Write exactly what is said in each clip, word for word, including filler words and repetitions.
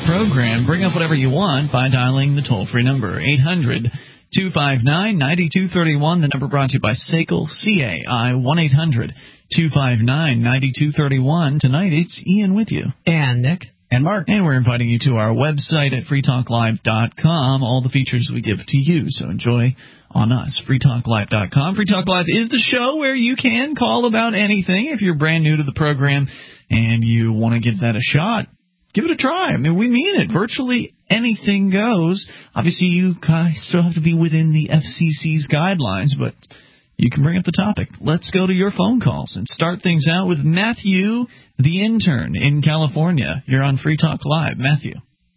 the program. Bring up whatever you want by dialing the toll-free number, eight hundred two five nine nine two three one. The number brought to you by S A C L, C A I, one eight hundred two five nine nine two three one. Tonight, it's Ian with you. And Nick. And Mark. And we're inviting you to our website at free talk live dot com. All the features we give to you, so enjoy on us, free talk live dot com. Free Talk Live is the show where you can call about anything. If you're brand new to the program and you want to give that a shot, give it a try. I mean, we mean it. Virtually anything goes. Obviously, you still have to be within the F C C's guidelines, but you can bring up the topic. Let's go to your phone calls and start things out with Matthew, the intern in California. You're on Free Talk Live. Matthew.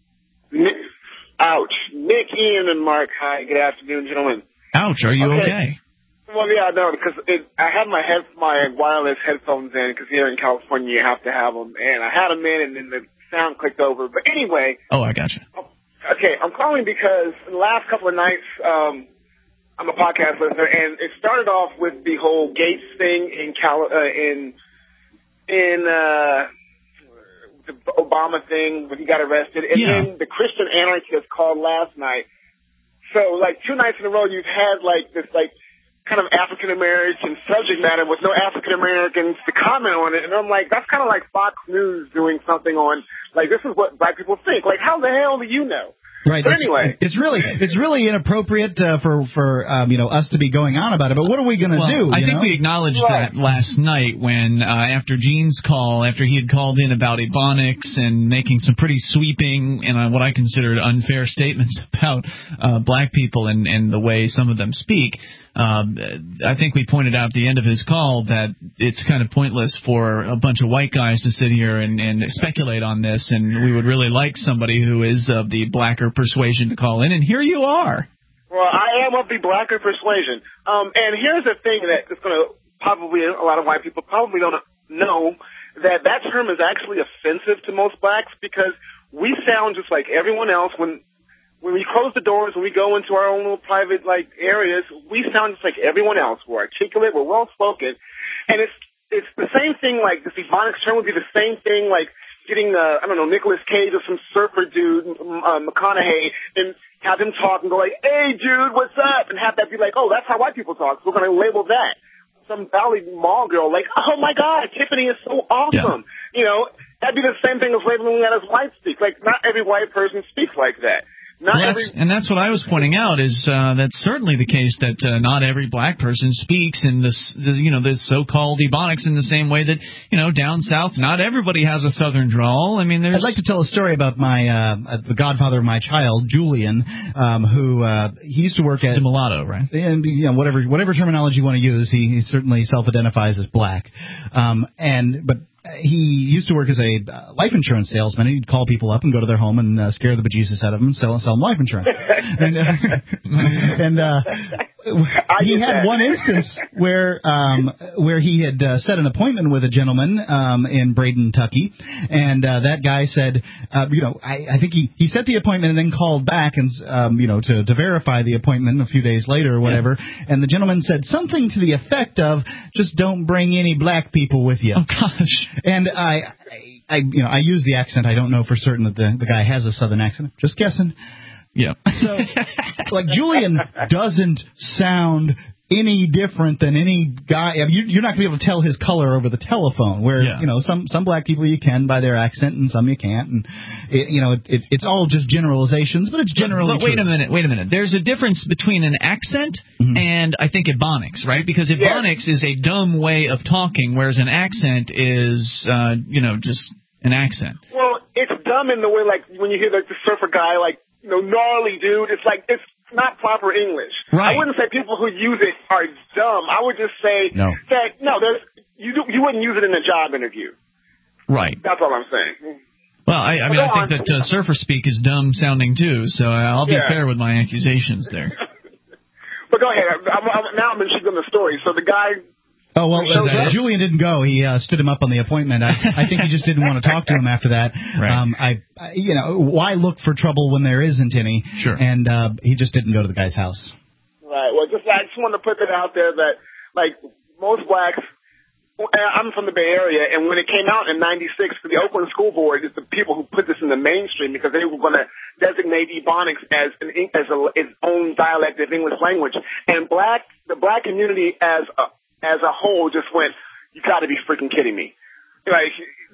Nick, ouch. Nick, Ian, and Mark. Hi. Good afternoon, gentlemen. Ouch. Are you okay? okay? Well, yeah, no, because it, I had my head, my wireless headphones in, because here in California you have to have them, and I had them in, and then the sound clicked over. But anyway. Oh, I gotcha. Okay, I'm calling because in the last couple of nights, um, I'm a podcast listener, and it started off with the whole Gates thing in Cal, uh, in, in, uh, the Obama thing when he got arrested, and yeah. then the Christian anarchist called last night. So, like, two nights in a row, you've had, like, this, like, kind of African-American subject matter with no African-Americans to comment on it. And I'm like, that's kind of like Fox News doing something on, like, this is what black people think. Like, how the hell do you know? Right. But anyway. It's really it's really inappropriate uh, for, for um, you know, us to be going on about it. But what are we going to well, do? I you think know? we acknowledged right. that last night when, uh, after Gene's call, after he had called in about Ebonics and making some pretty sweeping and uh, what I considered unfair statements about uh, black people and, and the way some of them speak. Um, I think we pointed out at the end of his call that it's kind of pointless for a bunch of white guys to sit here and, and speculate on this, and we would really like somebody who is of the blacker persuasion to call in, and here you are. Well, I am of the blacker persuasion. Um, and here's the thing that is going to probably, a lot of white people probably don't know, that that term is actually offensive to most blacks because we sound just like everyone else when When we close the doors and we go into our own little private, like, areas, we sound just like everyone else. We're articulate, we're well-spoken. And it's it's the same thing, like, this Ebonics term would be the same thing, like, getting, uh, I don't know, Nicolas Cage or some surfer dude, uh, McConaughey, and have him talk and go like, hey, dude, what's up? And have that be like, oh, that's how white people talk. So we're going to label that. Some Valley Mall girl, like, oh, my God, Tiffany is so awesome. Yeah. You know, that'd be the same thing as labeling that as white speak. Like, not every white person speaks like that. Not well, every, that's, and that's what I was pointing out is uh, that's certainly the case that uh, not every black person speaks in this, the, you know, this so-called Ebonics in the same way that, you know, down south, not everybody has a southern drawl. I mean, there's. I'd like to tell a story about my uh, the godfather of my child, Julian, um, who uh, he used to work at. He's a mulatto, right? And you know, whatever whatever terminology you want to use, he, he certainly self-identifies as black. Um, and but. He used to work as a uh, life insurance salesman. He'd call people up and go to their home and uh, scare the bejesus out of them and sell, sell them life insurance. and uh, and uh, he had that. one instance where um, where he had uh, set an appointment with a gentleman um, in Braden, Kentucky, and uh, that guy said, uh, you know, I, I think he, he set the appointment and then called back and um, you know to, to verify the appointment a few days later or whatever. Yeah. And the gentleman said something to the effect of, "Just don't bring any black people with you." Oh gosh. And I, I, you know, I use the accent. I don't know for certain that the, the guy has a southern accent. Just guessing. Yeah. So, like, Julian doesn't sound any different than any guy. I mean, you, you're not going to be able to tell his color over the telephone. Where yeah. you know some some black people you can by their accent, and some you can't. And it, you know, it, it, it's all just generalizations, but it's generally. But, but wait true. a minute, wait a minute. There's a difference between an accent mm-hmm. and I think Ebonics, right? Because Ebonics yeah. is a dumb way of talking, whereas an accent is, uh, you know, just an accent. Well, it's dumb in the way, like, when you hear like the surfer guy, like, you know, gnarly dude. It's like it's not proper English. Right. I wouldn't say people who use it are dumb. I would just say no. that no, there's you do, you wouldn't use it in a job interview. Right. That's all I'm saying. Well, I, I mean, I think that uh, surfer speak is dumb sounding too, so I'll be yeah. fair with my accusations there. But go ahead. I'm, I'm, now I'm intrigued on the story. So the guy. Oh, well, uh, Julian didn't go. He uh, stood him up on the appointment. I, I think he just didn't want to talk to him after that. Right. Um, I, I, you know, why look for trouble when there isn't any? Sure. And uh, he just didn't go to the guy's house. Right. Well, just I just wanted to put that out there that, like, most blacks I'm from the Bay Area, and when it came out in ninety-six, the Oakland School Board is the people who put this in the mainstream because they were going to designate Ebonics as an as a, its own dialect of English language. And black the black community as a, as a whole just went, you got to be freaking kidding me! Like,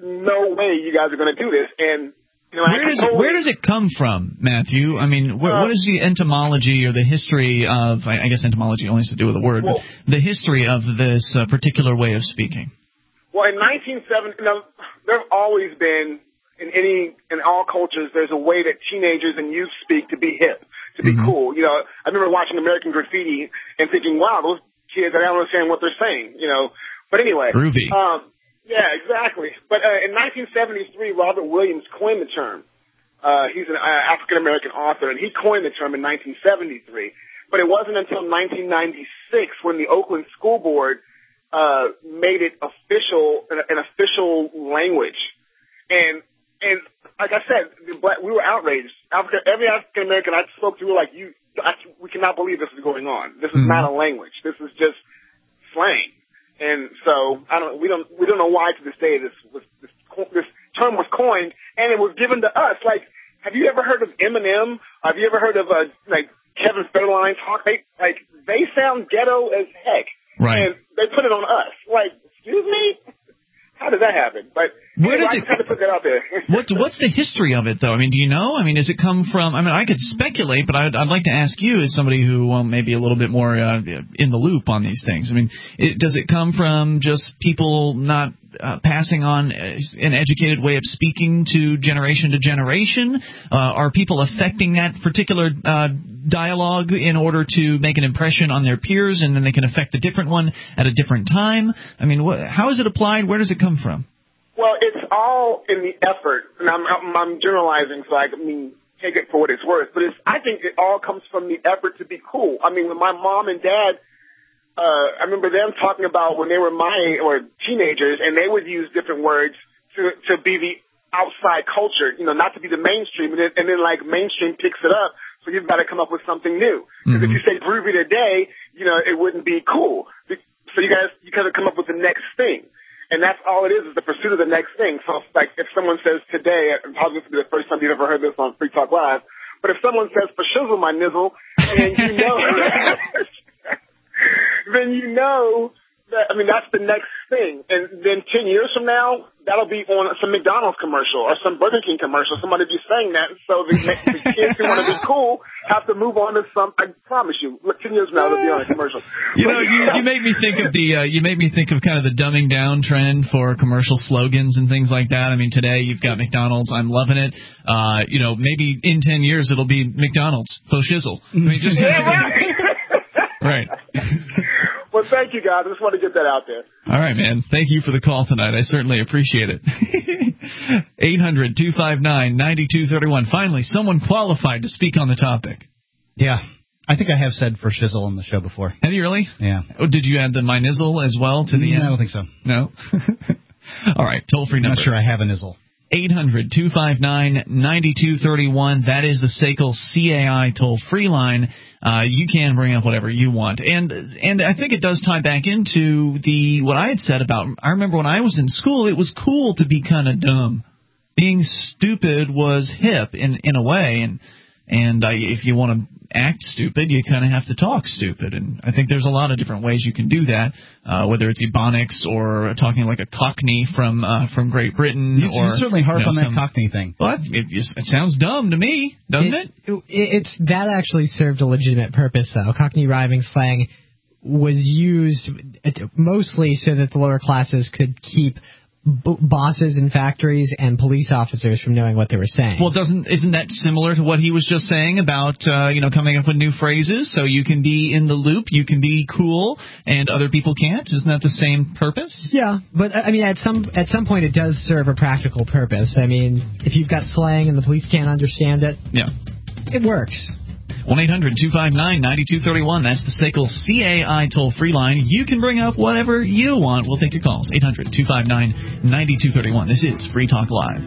no way you guys are going to do this. And you know, where does totally, where does it come from, Matthew? I mean, wh- uh, what is the etymology or the history of? I, I guess etymology only has to do with the word, well, but the history of this uh, particular way of speaking. Well, in nineteen seventy, you know, there have always been in any in all cultures, there's a way that teenagers and youth speak to be hip, to be mm-hmm. cool. You know, I remember watching American Graffiti and thinking, wow, those kids, I don't understand what they're saying. You know, but anyway, groovy. Um, Yeah, exactly. But uh, in nineteen seventy-three, Robert Williams coined the term. Uh, he's an uh, African-American author, and he coined the term in nineteen seventy-three. But it wasn't until nineteen ninety-six when the Oakland School Board uh, made it official, an, an official language. And and like I said, the black, we were outraged. Africa, every African-American I spoke to, we were like, "You, I, we cannot believe this is going on. This is mm-hmm. not a language. This is just slang." And so I don't, we don't, we don't know why to this day this was this, this term was coined, and it was given to us. Like, have you ever heard of Eminem? Have you ever heard of uh, like Kevin Federline talk? They, like they sound ghetto as heck, right? And they put it on us. Like, excuse me, how did that happen? But where anyway, does it? I kind of put that out there. what, what's the history of it, though? I mean, do you know? I mean, does it come from? I mean, I could speculate, but I'd, I'd like to ask you, as somebody who well, may be a little bit more uh, in the loop on these things. I mean, it, does it come from just people not uh, passing on an educated way of speaking to generation to generation? Uh, are people affecting that particular uh, dialogue in order to make an impression on their peers, and then they can affect a different one at a different time? I mean, what, how is it applied? Where does it come from? Well, it's all in the effort, and I'm, I'm, I'm generalizing, so I mean, take it for what it's worth. But it's, I think it all comes from the effort to be cool. I mean, when my mom and dad, uh, I remember them talking about when they were my or teenagers, and they would use different words to to be the outside culture, you know, not to be the mainstream, and then, and then like mainstream picks it up. So you've got to come up with something new. Because mm-hmm. if you say groovy today, you know, it wouldn't be cool. So you guys, you got to come up with the next thing. And that's all it is, is the pursuit of the next thing. So, like, if someone says today, and probably this will be the first time you've ever heard this on Free Talk Live, but if someone says, for shizzle my nizzle, and you know, then you know that, I mean, that's the next thing. And then ten years from now, that'll be on some McDonald's commercial or some Burger King commercial. Somebody be saying that. So the, the kids who want to be cool have to move on to some, I promise you, look, ten years from now, they'll be on a commercial. You know, you, you make me think of the, uh, you make me think of kind of the dumbing down trend for commercial slogans and things like that. I mean, today you've got McDonald's, I'm loving it. Uh, you know, maybe in ten years it'll be McDonald's, faux shizzle. I mean, just yeah, right. Right. Well, thank you, guys. I just want to get that out there. All right, man. Thank you for the call tonight. I certainly appreciate it. eight hundred two five nine nine two three one. Finally, someone qualified to speak on the topic. Yeah. I think I have said for shizzle on the show before. Have you really? Yeah. Oh, did you add the my nizzle as well to the no, end? I don't think so. No? All right. Toll-free number. I'm not sure I have a nizzle. eight hundred two five nine nine two three one. That is the S A C L C A I toll-free line. Uh, you can bring up whatever you want. And and I think it does tie back into the what I had said about, I remember when I was in school, it was cool to be kind of dumb. Being stupid was hip in, in a way, and and I, if you want to act stupid, you kind of have to talk stupid. And I think there's a lot of different ways you can do that, uh, whether it's Ebonics or talking like a Cockney from uh, from Great Britain. You, or, you certainly harp you know, on that some, Cockney thing. Well, it, it sounds dumb to me, doesn't it? it? it? It's that actually served a legitimate purpose, though. Cockney rhyming slang was used mostly so that the lower classes could keep B- bosses in factories and police officers from knowing what they were saying. Well, doesn't isn't that similar to what he was just saying about uh, you know coming up with new phrases so you can be in the loop, you can be cool, and other people can't? Isn't that the same purpose? Yeah, but I mean, at some at some point, it does serve a practical purpose. I mean, if you've got slang and the police can't understand it, yeah, it works. one eight hundred two five nine nine two three one. That's the S A C L C A I toll-free line. You can bring up whatever you want. We'll take your calls. eight hundred two five nine nine two three one. This is Free Talk Live.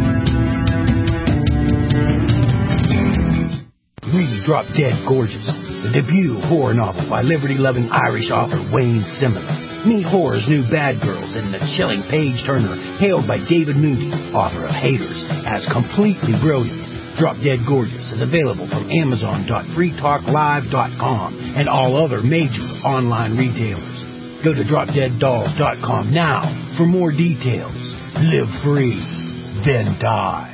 Really drop dead gorgeous. the debut horror novel by liberty-loving Irish author Wayne Simon. Meet horror's new bad girls in the chilling Page Turner, hailed by David Moody, author of Haters, as completely brilliant. Drop Dead Gorgeous is available from Amazon dot free talk live dot com and all other major online retailers. Go to drop dead dolls dot com now for more details. Live free, then die.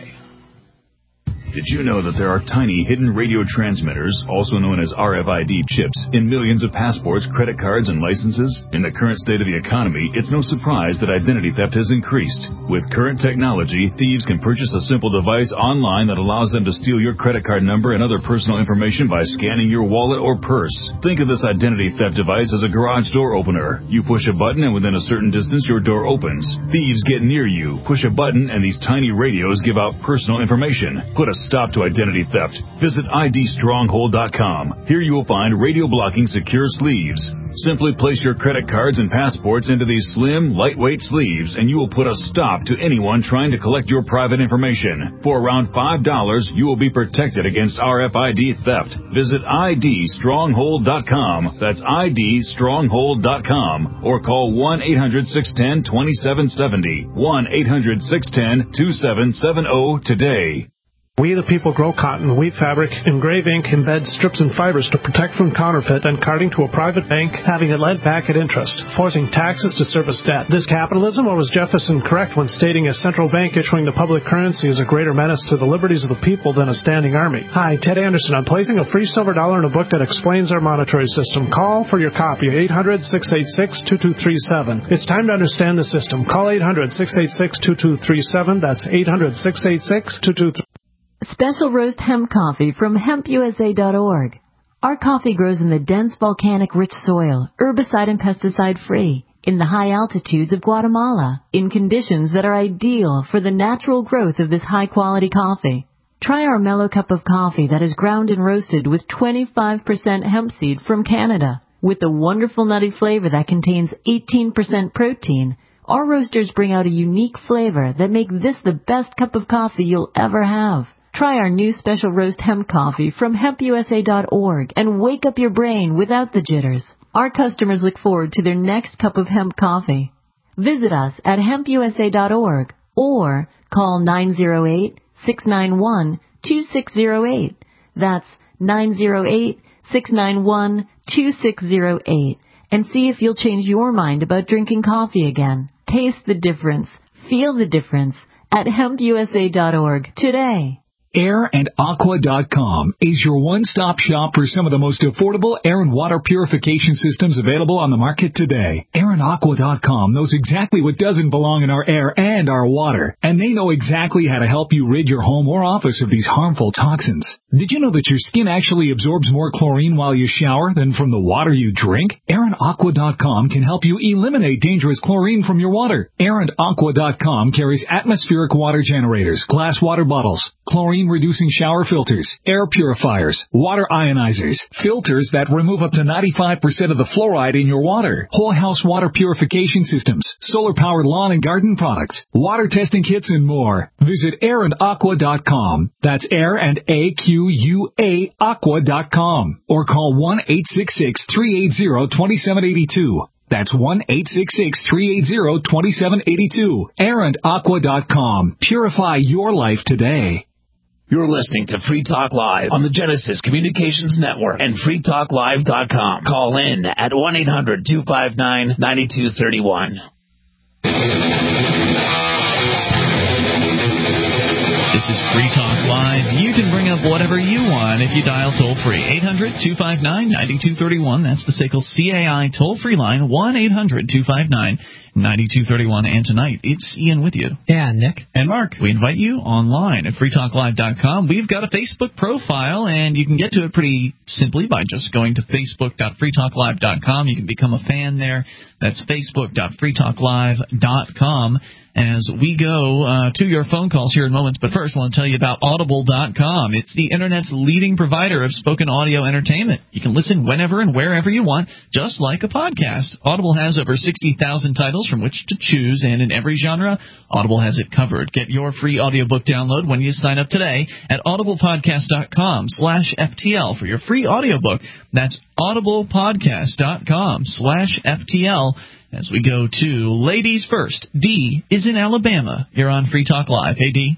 Did you know that there are tiny hidden radio transmitters, also known as R F I D chips, in millions of passports, credit cards, and licenses? In the current state of the economy, it's no surprise that identity theft has increased. With current technology, thieves can purchase a simple device online that allows them to steal your credit card number and other personal information by scanning your wallet or purse. Think of this identity theft device as a garage door opener. You push a button and within a certain distance your door opens. Thieves get near you, push a button, and these tiny radios give out personal information. Put a stop to identity theft. Visit I D stronghold dot com. Here you will find radio blocking secure sleeves. Simply place your credit cards and passports into these slim, lightweight sleeves, and you will put a stop to anyone trying to collect your private information. For around five dollars, you will be protected against R F I D theft. Visit I D stronghold dot com. That's I D stronghold dot com. Or call one eight hundred six one zero two seven seven zero. one eight hundred six one zero two seven seven zero today. We the people grow cotton, weave fabric, engrave ink, embed strips and fibers to protect from counterfeit and carting to a private bank, having it lent back at interest, forcing taxes to service debt. This capitalism, or was Jefferson correct when stating a central bank issuing the public currency is a greater menace to the liberties of the people than a standing army? Hi, Ted Anderson. I'm placing a free silver dollar in a book that explains our monetary system. Call for your copy, eight hundred six eight six two two three seven. It's time to understand the system. Call eight hundred six eight six two two three seven. That's eight hundred six eight six two two three seven. Special roast hemp coffee from hemp U S A dot org. Our coffee grows in the dense volcanic rich soil, herbicide and pesticide free, in the high altitudes of Guatemala, in conditions that are ideal for the natural growth of this high quality coffee. Try our mellow cup of coffee that is ground and roasted with twenty-five percent hemp seed from Canada. With a wonderful nutty flavor that contains eighteen percent protein, our roasters bring out a unique flavor that make this the best cup of coffee you'll ever have. Try our new special roast hemp coffee from hemp U S A dot org and wake up your brain without the jitters. Our customers look forward to their next cup of hemp coffee. Visit us at hemp U S A dot org or call nine oh eight, six nine one, two six oh eight. That's nine oh eight, six nine one, two six oh eight. And see if you'll change your mind about drinking coffee again. Taste the difference. Feel the difference at hemp U S A dot org today. air and aqua dot com is your one-stop shop for some of the most affordable air and water purification systems available on the market today. air and aqua dot com knows exactly what doesn't belong in our air and our water, and they know exactly how to help you rid your home or office of these harmful toxins. Did you know that your skin actually absorbs more chlorine while you shower than from the water you drink? air and aqua dot com can help you eliminate dangerous chlorine from your water. air and aqua dot com carries atmospheric water generators, glass water bottles, chlorine reducing shower filters, air purifiers, water ionizers, filters that remove up to ninety-five percent of the fluoride in your water, whole house water purification systems, solar powered lawn and garden products, water testing kits, and more. Visit air and aqua dot com. That's air and A Q U A aqua dot com. Or call one eight six six, three eight zero, two seven eight two. That's one eight six six, three eight zero, two seven eight two. air and aqua dot com. Purify your life today. You're listening to Free Talk Live on the Genesis Communications Network and free talk live dot com. Call in at one eight hundred, two five nine, nine two three one. This is Free Talk Live. You can bring up whatever you want if you dial toll-free. eight hundred, two five nine, nine two three one. That's the S A C L C A I toll-free line, one eight hundred, two five nine, nine two three one. And tonight, it's Ian with you. Yeah, Nick. And Mark. We invite you online at free talk live dot com. We've got a Facebook profile, and you can get to it pretty simply by just going to facebook dot free talk live dot com. You can become a fan there. That's facebook dot free talk live dot com. as we go uh, to your phone calls here in moments. But first, I want to tell you about Audible dot com. It's the Internet's leading provider of spoken audio entertainment. You can listen whenever and wherever you want, just like a podcast. Audible has over sixty thousand titles from which to choose, and in every genre, Audible has it covered. Get your free audiobook download when you sign up today at audible podcast dot com slash F T L for your free audiobook. That's audible podcast dot com slash F T L. As we go to ladies first, Dee is in Alabama. You're on Free Talk Live. Hey, Dee.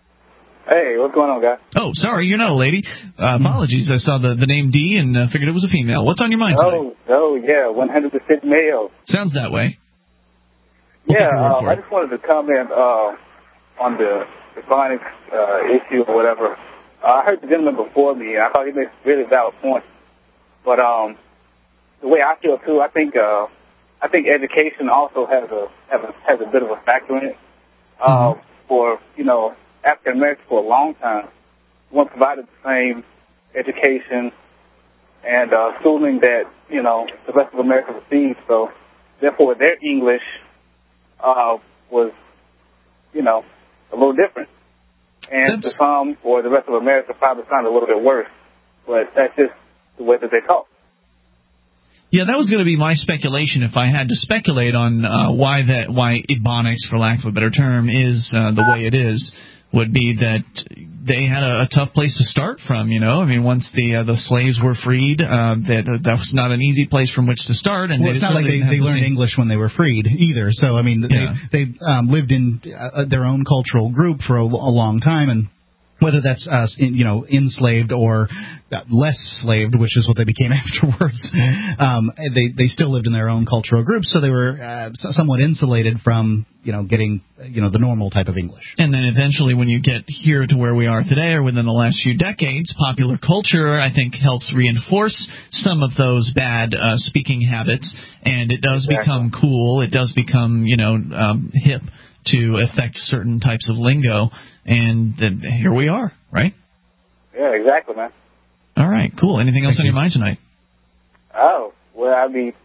Hey, what's going on, guys? Oh, sorry, you're not a lady. Uh, apologies. I saw the, the name Dee and uh, figured it was a female. What's on your mind today? Oh, oh yeah, one hundred percent male. Sounds that way. We'll yeah, um, I just wanted to comment uh, on the Ebonics uh, issue or whatever. Uh, I heard the gentleman before me, and I thought he made a really valid point. But um, the way I feel, too, I think... Uh, I think education also has a, has a has a bit of a factor in it. Uh, mm-hmm. For, you know, African Americans for a long time, weren't provided the same education and uh, schooling that, you know, the rest of America received. So, therefore, their English uh, was, you know, a little different. And that's... to some, or the rest of America, probably sounded a little bit worse. But that's just the way that they talk. Yeah, that was going to be my speculation if I had to speculate on uh, why that why Ebonics, for lack of a better term, is uh, the way it is, would be that they had a, a tough place to start from, you know? I mean, once the uh, the slaves were freed, uh, that that was not an easy place from which to start. And well, they it's not like they, they learned English when they were freed either. So, I mean, yeah. they, they um, lived in uh, their own cultural group for a, a long time, and whether that's uh, in, you know, enslaved or less slaved, which is what they became afterwards, um, they they still lived in their own cultural groups, so they were uh, somewhat insulated from, you know, getting, you know, the normal type of English. And then eventually, when you get here to where we are today, or within the last few decades, popular culture, I think, helps reinforce some of those bad uh, speaking habits, and it does exactly. become cool. It does become, you know, um, hip to affect certain types of lingo, and then here we are, right? Yeah, exactly, man. All right, cool. Anything else Thank on you. your mind tonight? Oh, well, I mean,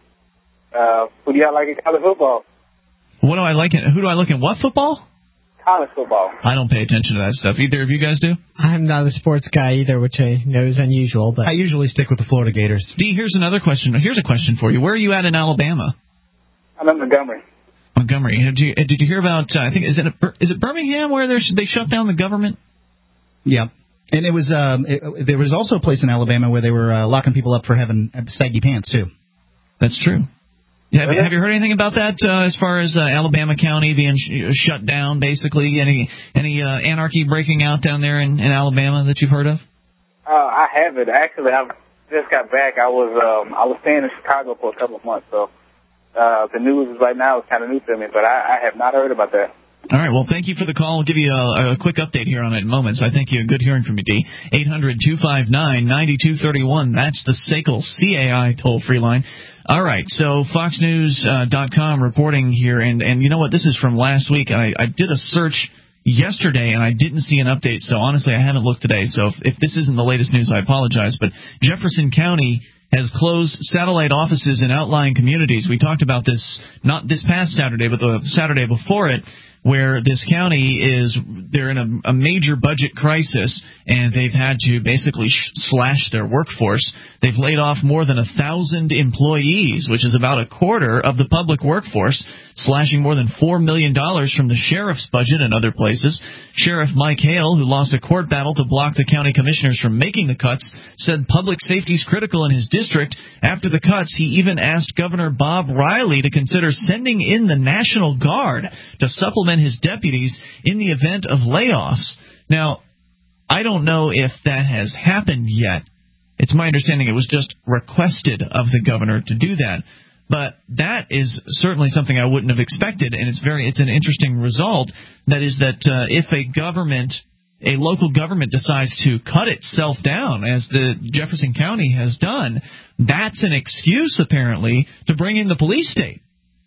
uh, who do you like in college football? What do I like in, who do I look in what football? College football. I don't pay attention to that stuff. Either of you guys do? I'm not a sports guy either, which I know is unusual, but I usually stick with the Florida Gators. Dee, here's another question. Here's a question for you. Where are you at in Alabama? I'm in Montgomery. Montgomery. Did you, did you hear about, uh, I think, is it, a, is it Birmingham where they shut down the government? Yeah. And it was, um, it, there was also a place in Alabama where they were uh, locking people up for having saggy pants, too. That's true. Yeah, have, have you heard anything about that uh, as far as uh, Alabama County being sh- shut down, basically? Any any uh, anarchy breaking out down there in, in Alabama that you've heard of? Uh, I haven't. Actually, I just got back. I was um, I was staying in Chicago for a couple of months, so uh, the news right now is kind of new to me, but I, I have not heard about that. All right, well, thank you for the call. We'll give you a, a quick update here on it in moments. I thank you. Good hearing from you, Dee. eight hundred two five nine nine two three one. That's the S A C L C A I toll-free line. All right, so fox news dot com reporting here, and, and you know what? This is from last week. I, I did a search yesterday, and I didn't see an update, so honestly, I haven't looked today. So if, if this isn't the latest news, I apologize. But Jefferson County has closed satellite offices in outlying communities. We talked about this not this past Saturday, but the Saturday before it, where this county is, they're in a, a major budget crisis, and they've had to basically sh- slash their workforce. They've laid off more than a thousand employees, which is about a quarter of the public workforce, slashing more than four million dollars from the sheriff's budget and other places. Sheriff Mike Hale, who lost a court battle to block the county commissioners from making the cuts, said public safety is critical in his district. After the cuts, he even asked Governor Bob Riley to consider sending in the National Guard to supplement his deputies in the event of layoffs. Now, I don't know if that has happened yet. It's my understanding it was just requested of the governor to do that. But that is certainly something I wouldn't have expected, and it's very it's an interesting result. That is that uh, if a government, a local government decides to cut itself down, as the Jefferson County has done, that's an excuse, apparently, to bring in the police state.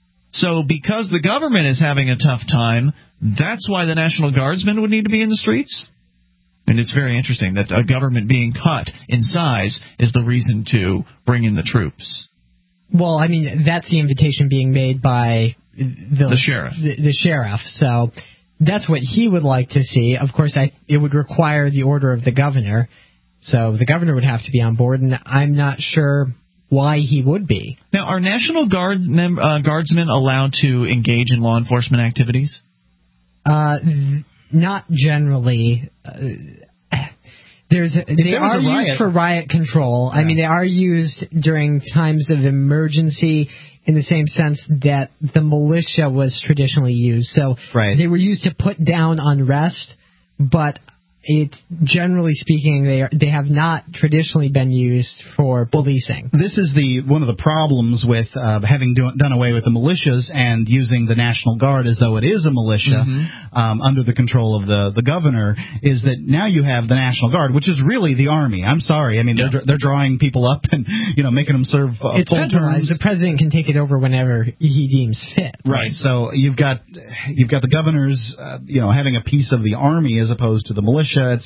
So because the government is having a tough time, that's why the National Guardsmen would need to be in the streets? And it's very interesting that a government being cut in size is the reason to bring in the troops. Well, I mean, that's the invitation being made by the, the sheriff. The, the sheriff. So that's what he would like to see. Of course, I, it would require the order of the governor. So the governor would have to be on board, and I'm not sure why he would be. Now, are National Guard mem- uh, Guardsmen allowed to engage in law enforcement activities? Uh, not generally. Uh, there's they there are a riot, used for riot control. Yeah. I mean, they are used during times of emergency in the same sense that the militia was traditionally used. So right. they were used to put down unrest, but it, generally speaking, they are, they have not traditionally been used for policing. This is the one of the problems with uh, having do, done away with the militias and using the National Guard as though it is a militia mm-hmm. um, under the control of the, the governor, is that now you have the National Guard, which is really the Army. I'm sorry. I mean, yeah. they're, they're drawing people up and, you know, making them serve uh, it's full terms. The president can take it over whenever he deems fit. Right. So you've got you've got the governors, uh, you know, having a piece of the Army as opposed to the militia. It's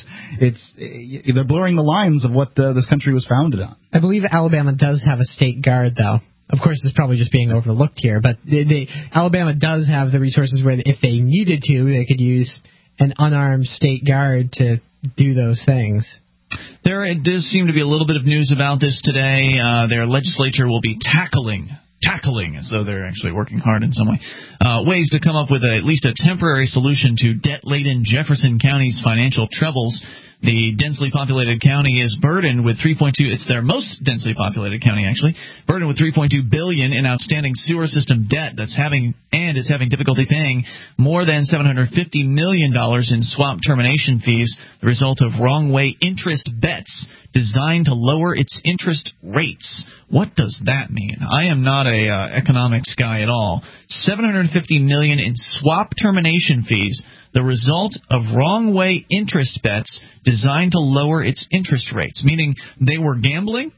it's they're blurring the lines of what the, this country was founded on. I believe Alabama does have a state guard, though. Of course, it's probably just being overlooked here, but they, they, Alabama does have the resources where, if they needed to, they could use an unarmed state guard to do those things. There does seem to be a little bit of news about this today. Uh, their legislature will be tackling. Tackling, as though they're actually working hard in some way, uh, ways to come up with a, at least a temporary solution to debt-laden Jefferson County's financial troubles. The densely populated county is burdened with three point two. It's their most densely populated county, actually, burdened with three point two billion dollars in outstanding sewer system debt. That's having and is having difficulty paying more than seven hundred fifty million dollars in swap termination fees, the result of wrong-way interest bets designed to lower its interest rates. What does that mean? I am not a uh, economics guy at all. seven hundred fifty million dollars in swap termination fees, the result of wrong-way interest bets designed to lower its interest rates, meaning they were gambling?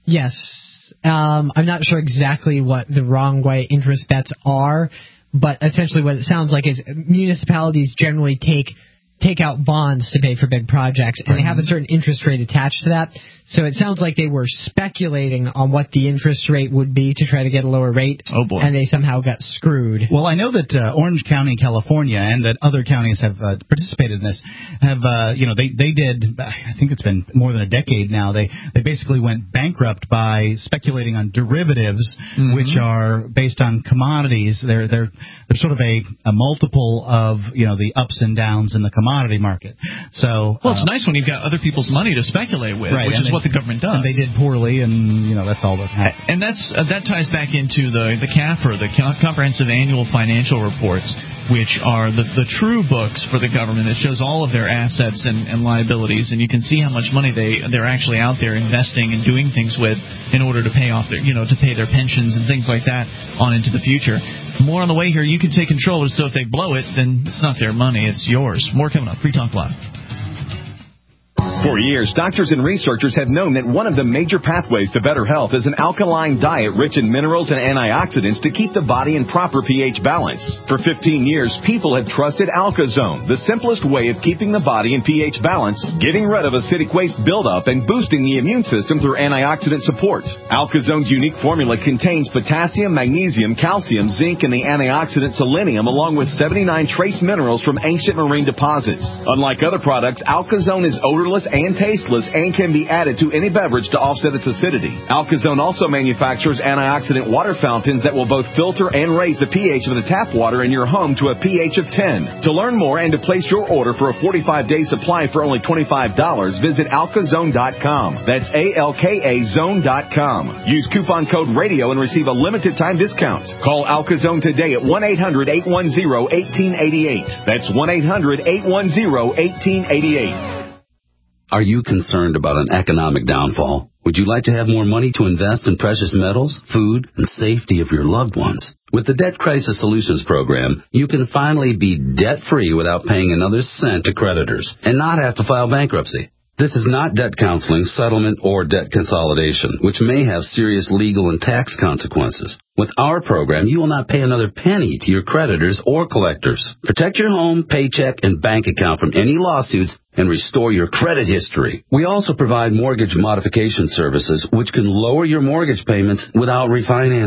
Yes. Um, I'm not sure exactly what the wrong-way interest bets are, but essentially what it sounds like is municipalities generally take take out bonds to pay for big projects, and they have a certain interest rate attached to that. So it sounds like they were speculating on what the interest rate would be to try to get a lower rate. Oh, boy. And they somehow got screwed. Well, I know that uh, Orange County, California, and that other counties have uh, participated in this, have, uh, you know, they, they did, I think it's been more than a decade now, they, they basically went bankrupt by speculating on derivatives, mm-hmm. which are based on commodities. They're, they're, they're sort of a, a multiple of, you know, the ups and downs in the commodity market. So, well, it's uh, nice when you've got other people's money to speculate with, right, which is they, what the government does. And they did poorly, and, you know, that's all that happened. And that's uh, that ties back into the, the C A F R, the Comprehensive Annual Financial Reports, which are the, the true books for the government that shows all of their assets and, and liabilities, and you can see how much money they, they're actually out there investing and doing things with in order to pay off their, you know, to pay their pensions and things like that on into the future. More on the way here. You can take control of it, so if they blow it, then it's not their money, it's yours. More coming up. Free Talk Live. For years, doctors and researchers have known that one of the major pathways to better health is an alkaline diet rich in minerals and antioxidants to keep the body in proper pH balance. For fifteen years, people have trusted AlkaZone, the simplest way of keeping the body in pH balance, getting rid of acidic waste buildup, and boosting the immune system through antioxidant support. AlkaZone's unique formula contains potassium, magnesium, calcium, zinc, and the antioxidant selenium, along with seventy-nine trace minerals from ancient marine deposits. Unlike other products, AlkaZone is odorless and tasteless and can be added to any beverage to offset its acidity. AlkaZone also manufactures antioxidant water fountains that will both filter and raise the pH of the tap water in your home to a pH of ten. To learn more and to place your order for a forty-five day supply for only twenty-five dollars, visit alkazone dot com. That's A L K A zone dot com. Use coupon code RADIO and receive a limited time discount. Call AlkaZone today at one eight hundred, eight one zero, one eight eight eight. That's one eight hundred, eight one zero, one eight eight eight. Are you concerned about an economic downfall? Would you like to have more money to invest in precious metals, food, and safety of your loved ones? With the Debt Crisis Solutions Program, you can finally be debt-free without paying another cent to creditors and not have to file bankruptcy. This is not debt counseling, settlement, or debt consolidation, which may have serious legal and tax consequences. With our program, you will not pay another penny to your creditors or collectors. Protect your home, paycheck, and bank account from any lawsuits and restore your credit history. We also provide mortgage modification services, which can lower your mortgage payments without refinancing.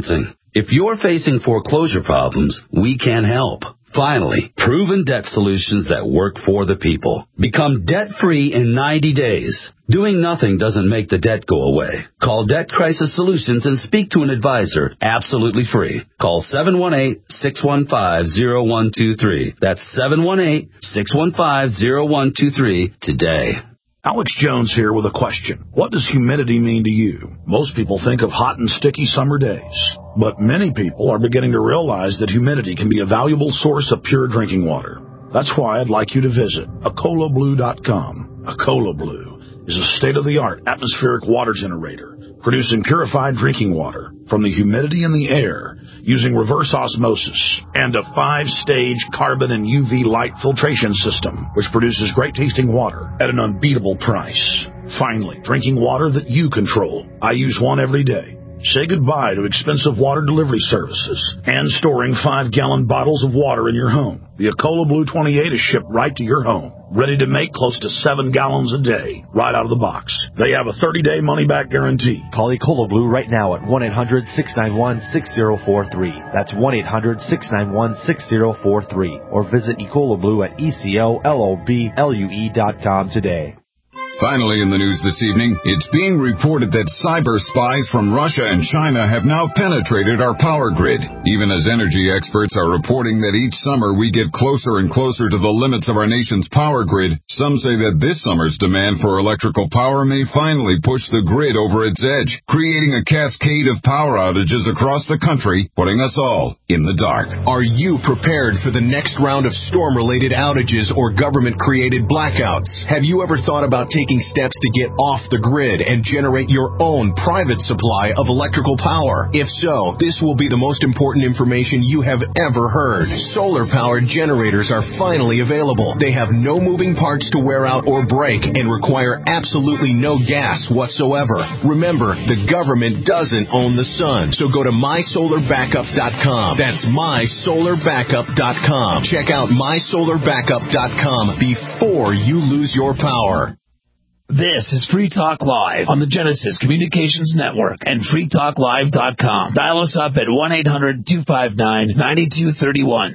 If you're facing foreclosure problems, we can help. Finally, proven debt solutions that work for the people. Become debt-free in ninety days. Doing nothing doesn't make the debt go away. Call Debt Crisis Solutions and speak to an advisor absolutely free. Call seven one eight, six one five, zero one two three. That's seven one eight, six one five, zero one two three today. Alex Jones here with a question. What does humidity mean to you? Most people think of hot and sticky summer days, but many people are beginning to realize that humidity can be a valuable source of pure drinking water. That's why I'd like you to visit Acola Blue dot com. Acola Blue is a state-of-the-art atmospheric water generator producing purified drinking water from the humidity in the air using reverse osmosis and a five-stage carbon and U V light filtration system, which produces great-tasting water at an unbeatable price. Finally, drinking water that you control. I use one every day. Say goodbye to expensive water delivery services and storing five-gallon bottles of water in your home. The Acola Blue twenty-eight is shipped right to your home, ready to make close to seven gallons a day, right out of the box. They have a thirty-day money-back guarantee. Call Acola Blue right now at one eight hundred, six nine one, six zero four three. That's one eight hundred, six nine one, six zero four three. Or visit Ecola Blue at E C O L O B L U E dot com today. Finally in the news this evening, it's being reported that cyber spies from Russia and China have now penetrated our power grid. Even as energy experts are reporting that each summer we get closer and closer to the limits of our nation's power grid, some say that this summer's demand for electrical power may finally push the grid over its edge, creating a cascade of power outages across the country, putting us all in the dark. Are you prepared for the next round of storm-related outages or government-created blackouts? Have you ever thought about taking steps to get off the grid and generate your own private supply of electrical power? If so, this will be the most important information you have ever heard. Solar-powered generators are finally available. They have no moving parts to wear out or break and require absolutely no gas whatsoever. Remember, the government doesn't own the sun, so go to my solar backup dot com. That's my solar backup dot com. Check out my solar backup dot com before you lose your power. This is Free Talk Live on the Genesis Communications Network and free talk live dot com. Dial us up at one eight hundred, two five nine, nine two three one.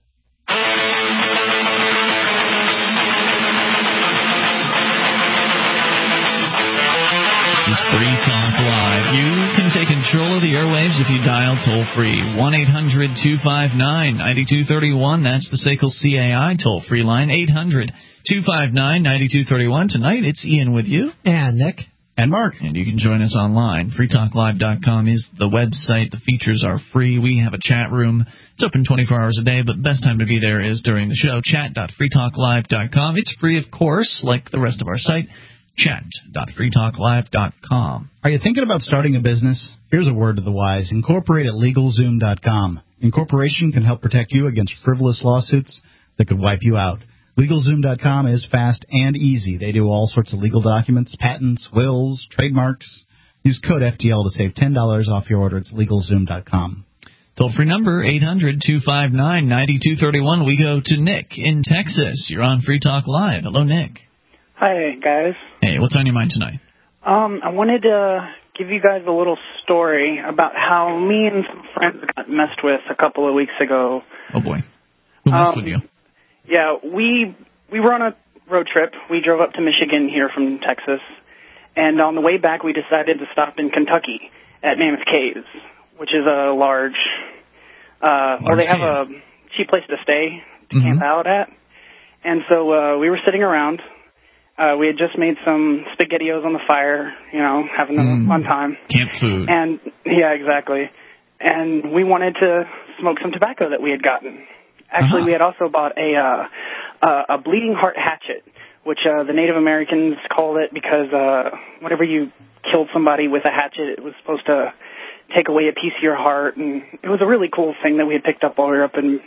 This is Free Talk Live. You can take control of the airwaves if you dial toll-free. one eight hundred, two five nine, nine two three one. That's the S A C L C A I toll-free line. eight hundred, two five nine, nine two three one. Tonight, it's Ian with you. And Nick. And Mark. And you can join us online. free talk live dot com is the website. The features are free. We have a chat room. It's open twenty-four hours a day, but the best time to be there is during the show. chat dot free talk live dot com. It's free, of course, like the rest of our site. chat dot free talk live dot com. Are you thinking about starting a business? Here's a word to the wise. Incorporate at legal zoom dot com. Incorporation can help protect you against frivolous lawsuits that could wipe you out. legal zoom dot com is fast and easy. They do all sorts of legal documents, patents, wills, trademarks. Use code F T L to save ten dollars off your order. It's legal zoom dot com. Toll-free number, eight hundred, two five nine, nine two three one. We go to Nick in Texas. You're on Free Talk Live. Hello, Nick. Hi, guys. Hey, what's on your mind tonight? Um, I wanted to give you guys a little story about how me and some friends got messed with a couple of weeks ago. Oh, boy. Who messed um, with you? Yeah, we we were on a road trip. We drove up to Michigan here from Texas, and on the way back we decided to stop in Kentucky at Mammoth Caves, which is a large, uh, large well, they have cave. a cheap place to stay, to mm-hmm. camp out at. And so uh, we were sitting around. Uh, we had just made some SpaghettiOs on the fire, you know, having a mm. fun time. Camp food. And, yeah, exactly. And we wanted to smoke some tobacco that we had gotten. Actually, uh-huh. we had also bought a uh, uh, a bleeding heart hatchet, which uh, the Native Americans called it because uh, whenever you killed somebody with a hatchet, it was supposed to take away a piece of your heart. And it was a really cool thing that we had picked up while we were up in,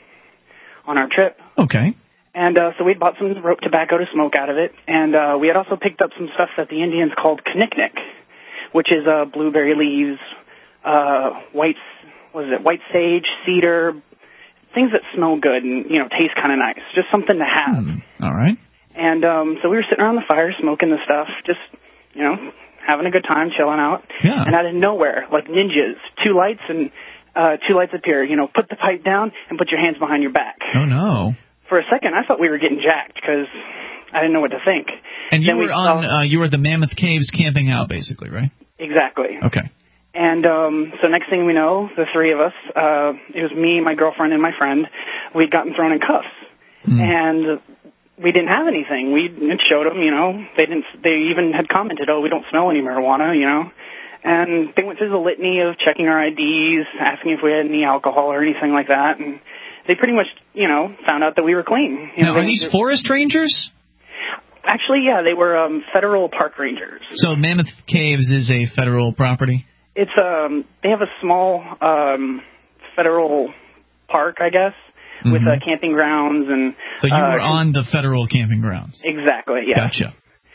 on our trip. Okay. And uh, so we bought some rope tobacco to smoke out of it, and uh, we had also picked up some stuff that the Indians called knick-knick, which is uh, blueberry leaves, uh, white, what is it, white sage, cedar, things that smell good and, you know, taste kind of nice, just something to have. Hmm. All right. And um, so we were sitting around the fire smoking the stuff, just, you know, having a good time, chilling out. Yeah. And out of nowhere, like ninjas, two lights and uh, two lights appear. You know, put the pipe down and put your hands behind your back. Oh, no. For a second, I thought we were getting jacked because I didn't know what to think. And you then were we on, saw, uh, you were at the Mammoth Caves camping out, basically, right? Exactly. Okay. And um, so next thing we know, the three of us, uh, it was me, my girlfriend, and my friend, we'd gotten thrown in cuffs. Mm. And we didn't have anything. We showed them, you know, they didn't. They even had commented, oh, we don't smell any marijuana, you know. And they went through the litany of checking our I Ds, asking if we had any alcohol or anything like that. And they pretty much, you know, found out that we were clean. You now, know, are these forest rangers? Actually, yeah, they were um, federal park rangers. So Mammoth Caves is a federal property? It's um, they have a small um, federal park, I guess, mm-hmm. with uh, camping grounds and. So you uh, were on the federal camping grounds. Exactly. Yeah. Gotcha.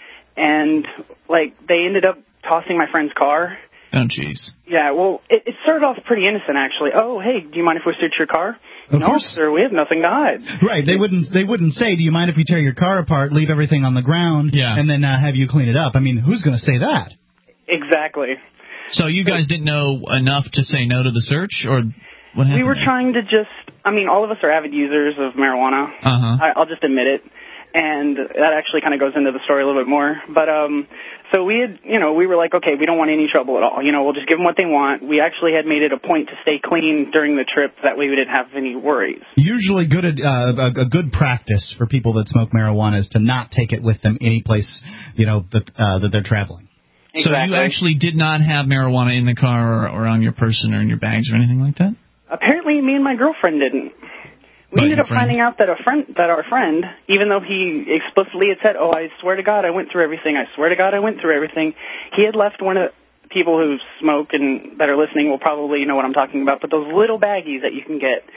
And like they ended up tossing my friend's car. Oh, jeez. Yeah. Well, it, it started off pretty innocent, actually. Oh, hey, do you mind if we search your car? Of no, course. sir, we have nothing to hide. Right, they wouldn't. They wouldn't say, "Do you mind if we tear your car apart, leave everything on the ground, yeah. and then uh, have you clean it up?" I mean, who's going to say that? Exactly. So you guys didn't know enough to say no to the search, or what happened? We were there? trying to just. I mean, all of us are avid users of marijuana. Uh-huh. I, I'll just admit it, and that actually kind of goes into the story a little bit more. But um, so we had, you know, we were like, okay, we don't want any trouble at all. You know, we'll just give them what they want. We actually had made it a point to stay clean during the trip, that way we didn't have any worries. Usually, good uh, a, a good practice for people that smoke marijuana is to not take it with them any place, you know, that uh, that they're traveling. So Exactly. you actually did not have marijuana in the car or, or on your person or in your bags or anything like that? Apparently, me and my girlfriend didn't. We But ended your up friend? finding out that a friend, that our friend, even though he explicitly had said, "Oh, I swear to God, I went through everything. I swear to God, I went through everything," he had left one of the people who smoke and that are listening will probably know what I'm talking about. But those little baggies that you can get,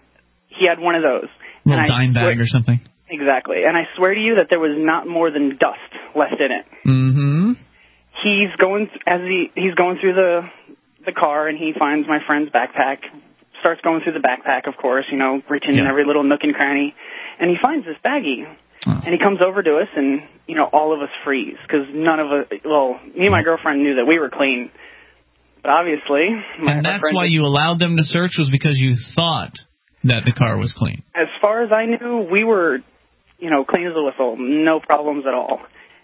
he had one of those. A little And I dime swear- bag or something? Exactly. And I swear to you that there was not more than dust left in it. Mm-hmm. He's going as he he's going through the the car and he finds my friend's backpack. Starts going through the backpack, of course, you know, reaching in Yeah. every little nook and cranny, and he finds this baggie. Oh. And he comes over to us, and you know, all of us freeze because none of us. Well, me and my girlfriend knew that we were clean, but obviously, my And that's friend, why you allowed them to search, was because you thought that the car was clean. as far as I knew, we were, you know, clean as a whistle, no problems at all.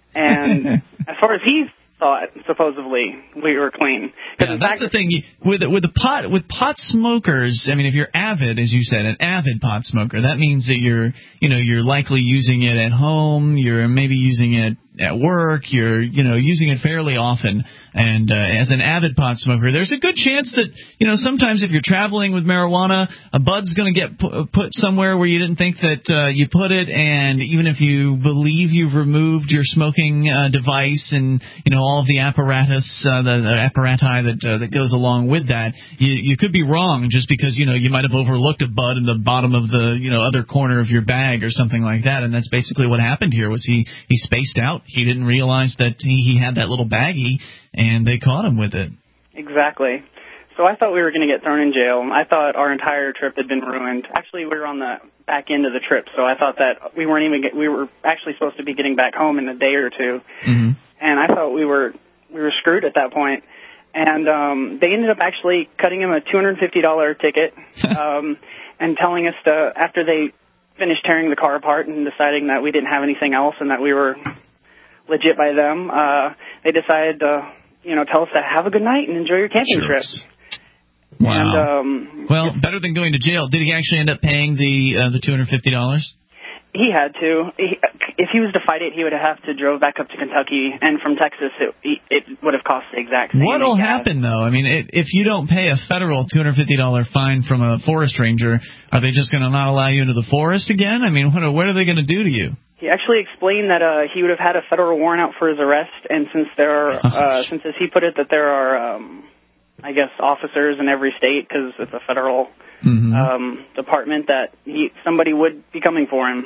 And as far as he thought, supposedly, we were clean. 'Cause Yeah, in that's fact, the thing. You- With with the pot with pot smokers, I mean, if you're avid, as you said, an avid pot smoker, that means that you're you know you're likely using it at home. You're maybe using it at work. You're you know using it fairly often. And uh, as an avid pot smoker, there's a good chance that you know sometimes if you're traveling with marijuana, a bud's going to get pu- put somewhere where you didn't think that uh, you put it. And even if you believe you've removed your smoking uh, device and you know all of the apparatus, uh, the, the apparati that uh, that goes along with that, you you could be wrong just because you know you might have overlooked a bud in the bottom of the you know other corner of your bag or something like that. And that's basically what happened here. Was he he spaced out? He didn't realize that he, he had that little baggie, and they caught him with it. exactly. So I thought we were going to get thrown in jail. I thought our entire trip had been ruined. Actually, we were on the back end of the trip, so I thought that we weren't even get, we were actually supposed to be getting back home in a day or two. Mm-hmm. And I thought we were we were screwed at that point. And um, they ended up actually cutting him a two hundred fifty dollars ticket um, and telling us to, after they finished tearing the car apart and deciding that we didn't have anything else and that we were legit by them, uh, they decided to, you know, tell us to have a good night and enjoy your camping Jerks. trip. Wow. And, um, well, better than going to jail. Did he actually end up paying the uh, the two hundred fifty dollars? He had to. He, if he was to fight it, he would have to drove back up to Kentucky, and from Texas, it, it would have cost the exact same. What'll gas. happen, though? I mean, it, if you don't pay a federal two hundred fifty dollars fine from a forest ranger, are they just going to not allow you into the forest again? I mean, what are, what are they going to do to you? He actually explained that uh, he would have had a federal warrant out for his arrest, and since there are, uh, since as he put it, that there are, um, I guess, officers in every state because it's a federal mm-hmm. um, department, that he, somebody would be coming for him.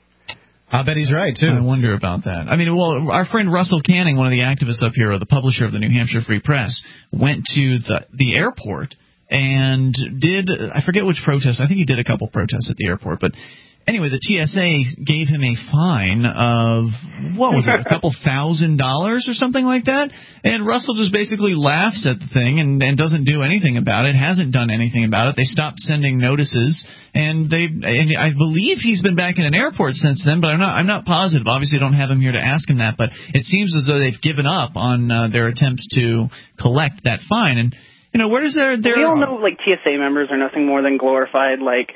I bet he's right, too. I wonder about that. I mean, well, our friend Russell Canning, one of the activists up here, or the publisher of the New Hampshire Free Press, went to the the airport and did, I forget which protest, I think he did a couple protests at the airport, but Anyway, the T S A gave him a fine of, what was it, a couple thousand dollars or something like that? And Russell just basically laughs at the thing and, and doesn't do anything about it, hasn't done anything about it. They stopped sending notices, and they and I believe he's been back in an airport since then, but I'm not I'm not positive. Obviously, I don't have him here to ask him that, but it seems as though they've given up on uh, their attempts to collect that fine. And, you know, where does their... their we all know, like, T S A members are nothing more than glorified, like...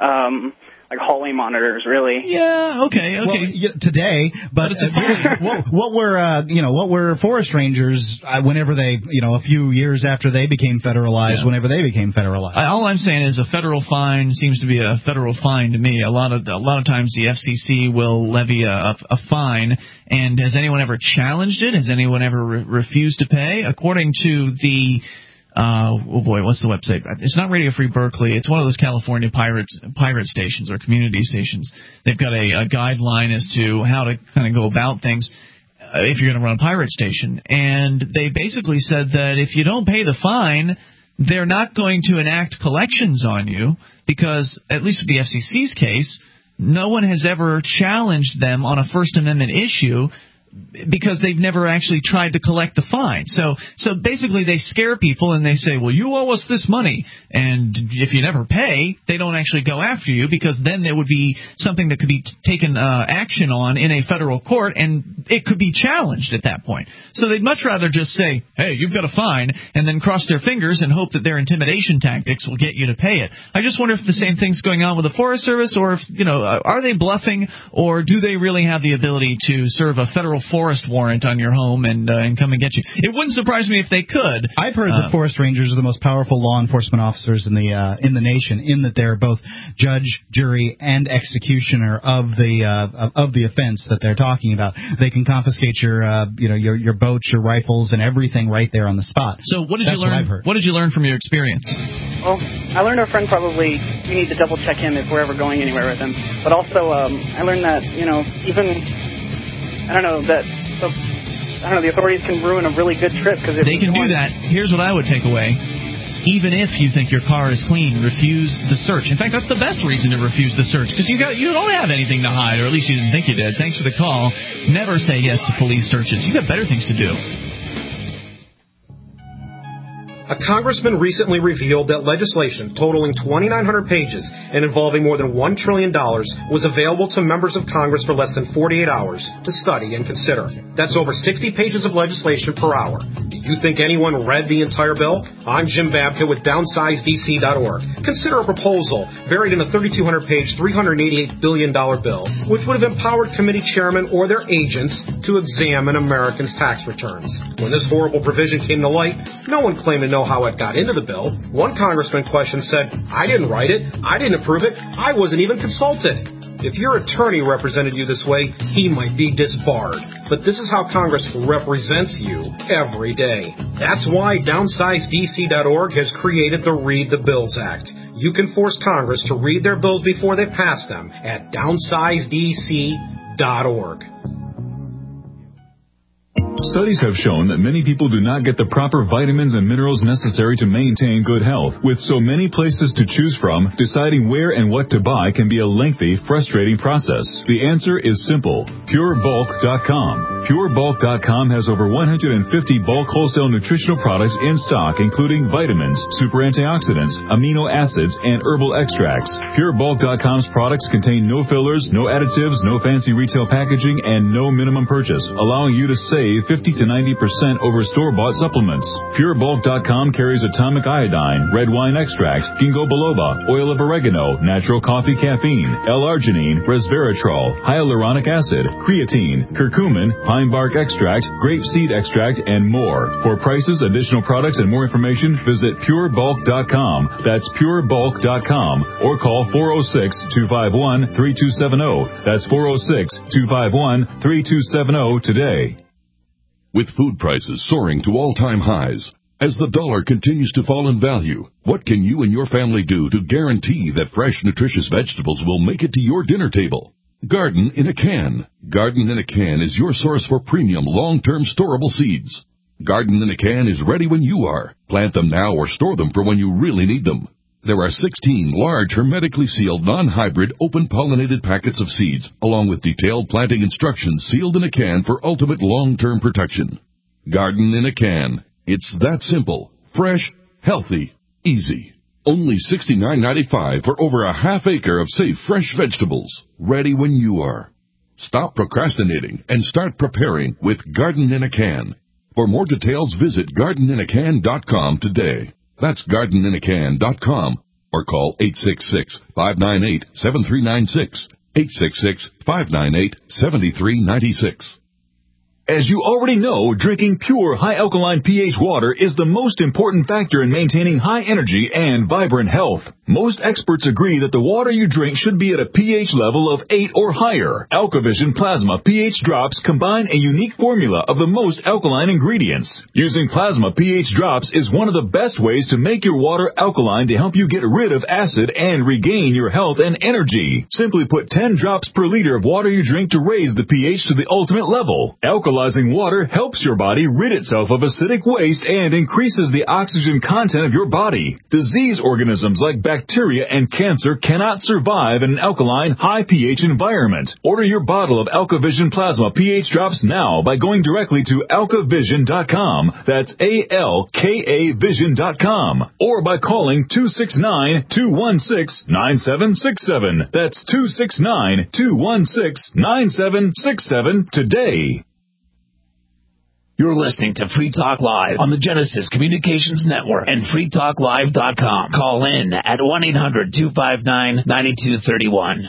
um like hallway monitors, really. Yeah, okay, okay. Well, yeah, today, but, but it's a uh, what, what were uh, you know what were forest rangers uh, whenever they you know a few years after they became federalized, yeah. whenever they became federalized. I, all I'm saying is a federal fine seems to be a federal fine to me. A lot of a lot of times the F C C will levy a, a, a fine, and has anyone ever challenged it? Has anyone ever re- refused to pay? According to the Uh, oh boy, what's the website? It's not Radio Free Berkeley. It's one of those California pirate pirate stations or community stations. They've got a, a guideline as to how to kind of go about things uh, if you're going to run a pirate station. And they basically said that if you don't pay the fine, they're not going to enact collections on you because, at least with the F C C's case, no one has ever challenged them on a First Amendment issue because they've never actually tried to collect the fine. So so basically they scare people and they say, well, you owe us this money. And if you never pay, they don't actually go after you because then there would be something that could be t- taken uh, action on in a federal court and it could be challenged at that point. So they'd much rather just say, hey, you've got a fine, and then cross their fingers and hope that their intimidation tactics will get you to pay it. I just wonder if the same thing's going on with the Forest Service, or if, you know, are they bluffing, or do they really have the ability to serve a federal forest warrant on your home and uh, and come and get you? It wouldn't surprise me if they could. I've heard uh, that forest rangers are the most powerful law enforcement officers in the uh, in the nation, in that they're both judge, jury, and executioner of the uh, of the offense that they're talking about. They can confiscate your uh, you know your your boats, your rifles, and everything right there on the spot. So what did That's you learn? What, I've heard. What did you learn from your experience? Well, I learned our friend probably we need to double check him if we're ever going anywhere with him. But also, um, I learned that you know even I don't know that. So, I don't know, the authorities can ruin a really good trip. Cause they can do that. Here's what I would take away. Even if you think your car is clean, refuse the search. In fact, that's the best reason to refuse the search, because you got you don't have anything to hide, or at least you didn't think you did. Thanks for the call. Never say yes to police searches. You got better things to do. A congressman recently revealed that legislation totaling twenty-nine hundred pages and involving more than one trillion dollars was available to members of Congress for less than forty-eight hours to study and consider. That's over sixty pages of legislation per hour. Do you think anyone read the entire bill? I'm Jim Babka with downsize D C dot org. Consider a proposal buried in a thirty-two hundred page, three hundred eighty-eight billion dollars bill, which would have empowered committee chairmen or their agents to examine Americans' tax returns. When this horrible provision came to light, no one claimed to know how it got into the bill. One congressman questioned said, I didn't write it, I didn't approve it, I wasn't even consulted. If your attorney represented you this way, he might be disbarred. But this is how Congress represents you every day. That's why downsize D C dot org has created the Read the Bills Act. You can force Congress to read their bills before they pass them at downsize D C dot org. Studies have shown that many people do not get the proper vitamins and minerals necessary to maintain good health. With so many places to choose from, deciding where and what to buy can be a lengthy, frustrating process. The answer is simple. Pure Bulk dot com. Pure Bulk dot com has over one hundred fifty bulk wholesale nutritional products in stock, including vitamins, super antioxidants, amino acids, and herbal extracts. Pure Bulk dot com's products contain no fillers, no additives, no fancy retail packaging, and no minimum purchase, allowing you to save fifty to ninety percent over store-bought supplements. Pure Bulk dot com carries atomic iodine, red wine extracts, ginkgo biloba, oil of oregano, natural coffee caffeine, L-arginine, resveratrol, hyaluronic acid, creatine, curcumin, pine bark extract, grape seed extract, and more. For prices, additional products, and more information, visit Pure Bulk dot com. That's Pure Bulk dot com. Or call four oh six, two five one, three two seven oh. That's four oh six, two five one, three two seven oh today. With food prices soaring to all-time highs, as the dollar continues to fall in value, what can you and your family do to guarantee that fresh, nutritious vegetables will make it to your dinner table? Garden in a Can. Garden in a Can is your source for premium, long-term storable seeds. Garden in a Can is ready when you are. Plant them now or store them for when you really need them. There are sixteen large, hermetically sealed, non-hybrid, open-pollinated packets of seeds, along with detailed planting instructions sealed in a can for ultimate long-term protection. Garden in a can. It's that simple. Fresh, healthy, easy. Only sixty-nine ninety-five for over a half acre of safe, fresh vegetables. Ready when you are. Stop procrastinating and start preparing with Garden in a Can. For more details, visit garden in a can dot com today. That's garden in a can dot com or call eight six six, five nine eight, seven three nine six, eight six six, five nine eight, seven three nine six. As you already know, drinking pure high-alkaline pH water is the most important factor in maintaining high energy and vibrant health. Most experts agree that the water you drink should be at a pH level of eight or higher. AlkaVision Plasma pH Drops combine a unique formula of the most alkaline ingredients. Using Plasma pH Drops is one of the best ways to make your water alkaline to help you get rid of acid and regain your health and energy. Simply put ten drops per liter of water you drink to raise the pH to the ultimate level. Alkalizing water helps your body rid itself of acidic waste and increases the oxygen content of your body. Disease organisms like bacteria and cancer cannot survive in an alkaline, high pH environment. Order your bottle of AlkaVision Plasma pH Drops now by going directly to alka vision dot com. That's A L K A Vision dot com. Or by calling two six nine, two one six, nine seven six seven. That's two six nine, two one six, nine seven six seven today. You're listening to Free Talk Live on the Genesis Communications Network and free talk live dot com. Call in at one eight hundred, two five nine, nine two three one.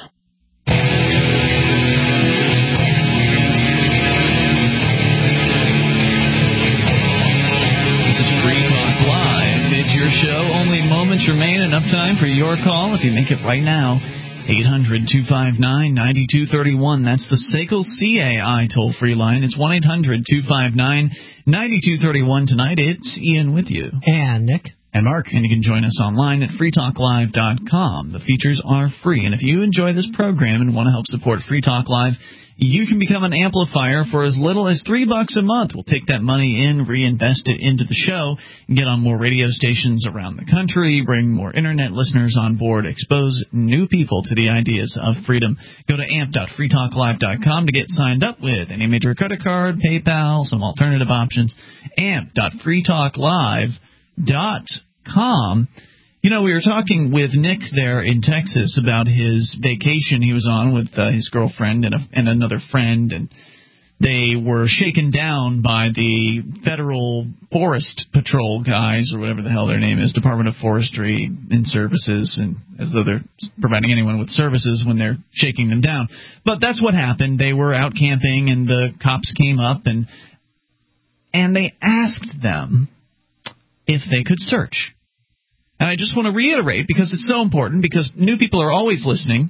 This is Free Talk Live. It's your show. Only moments remain. Enough time for your call if you make it right now. eight hundred, two five nine, nine two three one. That's the S A C L C A I toll-free line. It's one eight hundred, two five nine, nine two three one. Tonight, it's Ian with you. And Nick. And Mark. And you can join us online at free talk live dot com. The features are free. And if you enjoy this program and want to help support Free Talk Live, you can become an amplifier for as little as three bucks a month. We'll take that money in, reinvest it into the show, and get on more radio stations around the country, bring more internet listeners on board, expose new people to the ideas of freedom. Go to amp dot free talk live dot com to get signed up with any major credit card, PayPal, some alternative options. amp dot free talk live dot com. You know, we were talking with Nick there in Texas about his vacation he was on with uh, his girlfriend and, a, and another friend, and they were shaken down by the Federal Forest Patrol guys, or whatever the hell their name is, Department of Forestry and Services, and as though they're providing anyone with services when they're shaking them down. But that's what happened. They were out camping, and the cops came up, and and they asked them if they could search. And I just want to reiterate, because it's so important, because new people are always listening.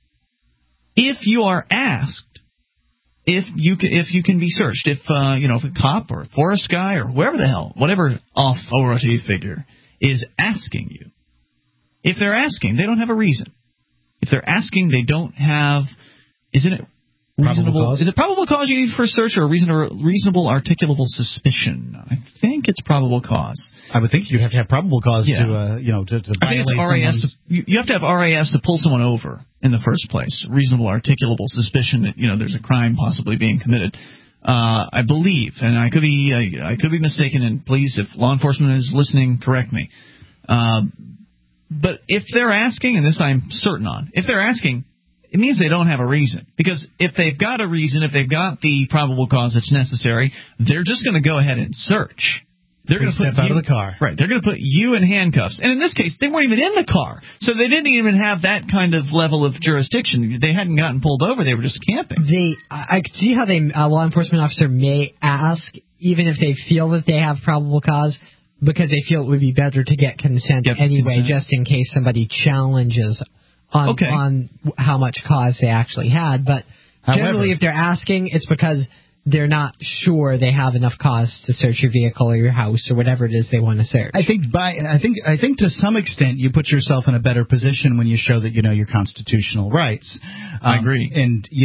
If you are asked if you can, if you can be searched, if uh, you know, if a cop or a forest guy or whoever the hell, whatever authority figure is asking you, if they're asking, they don't have a reason. If they're asking, they don't have. Isn't it reasonable? Is it probable cause you need for a search, or a reasonable, reasonable articulable suspicion? I think it's probable cause. I would think you'd have to have probable cause yeah. to, uh, you know, to, to I think it's R A S. To, you, you have to have R A S to pull someone over in the first place. Reasonable articulable suspicion that, you know, there's a crime possibly being committed. Uh, I believe, and I could be, I, I could be mistaken. And please, if law enforcement is listening, correct me. Uh, but if they're asking, and this I'm certain on, if they're asking, it means they don't have a reason. Because if they've got a reason, if they've got the probable cause that's necessary, they're just going to go ahead and search. They're going to step put out you, of the car. Right. They're going to put you in handcuffs. And in this case, they weren't even in the car. So they didn't even have that kind of level of jurisdiction. They hadn't gotten pulled over. They were just camping. They, I could see how they, a law enforcement officer may ask, even if they feel that they have probable cause, because they feel it would be better to get consent get anyway, consent. Just in case somebody challenges on, okay. on how much cause they actually had. But generally, However, if they're asking, it's because they're not sure they have enough cause to search your vehicle or your house or whatever it is they want to search. I think by I think I think to some extent you put yourself in a better position when you show that you know your constitutional rights. Um, I agree. And you know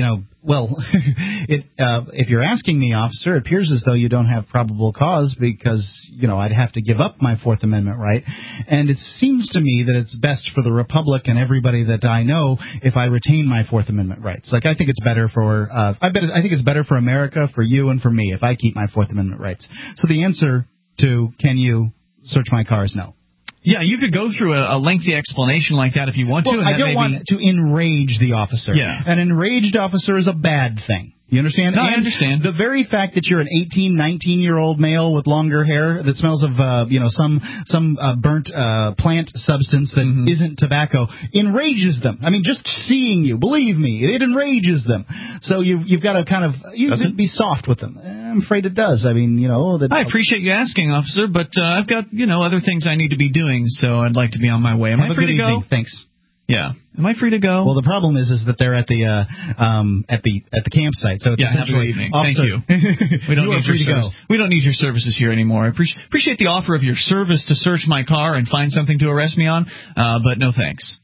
well, it, uh, if you're asking me, officer, it appears as though you don't have probable cause because, you know, I'd have to give up my Fourth Amendment right. And it seems to me that it's best for the Republic and everybody that I know if I retain my Fourth Amendment rights. Like, I think it's better for, uh, I bet, I think it's better for America, for you, and for me if I keep my Fourth Amendment rights. So the answer to can you search my car is no. Yeah, you could go through a, a lengthy explanation like that if you want to. Well, and I don't maybe... want to enrage the officer. Yeah. An enraged officer is a bad thing. You understand? No, and I understand. The very fact that you're an eighteen, nineteen-year-old male with longer hair that smells of, uh, you know, some some uh, burnt uh, plant substance that mm-hmm. isn't tobacco enrages them. I mean, just seeing you, believe me, it enrages them. So you've, you've got to kind of you be soft with them. I'm afraid it does. I mean, you know. That, I appreciate you asking, officer, but uh, I've got, you know, other things I need to be doing, so I'd like to be on my way. Am Have I free a good to go? evening. Thanks. Yeah. Am I free to go? Well, the problem is, is that they're at the uh, um, at the at the campsite. So it's yeah, have a good evening. Thank you. We don't you need your free service. to go. We don't need your services here anymore. I appreciate appreciate the offer of your service to search my car and find something to arrest me on, uh, but no thanks.